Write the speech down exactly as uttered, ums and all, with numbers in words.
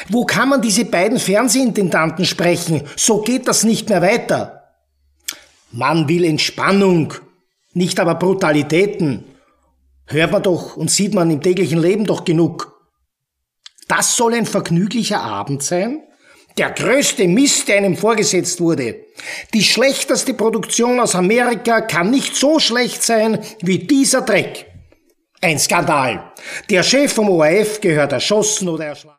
Wo kann man diese beiden Fernsehintendanten sprechen? So geht das nicht mehr weiter. Man will Entspannung, nicht aber Brutalitäten. Hört man doch und sieht man im täglichen Leben doch genug. Das soll ein vergnüglicher Abend sein? Der größte Mist, der einem vorgesetzt wurde. Die schlechteste Produktion aus Amerika kann nicht so schlecht sein wie dieser Dreck. Ein Skandal. Der Chef vom O R F gehört erschossen oder erschlagen.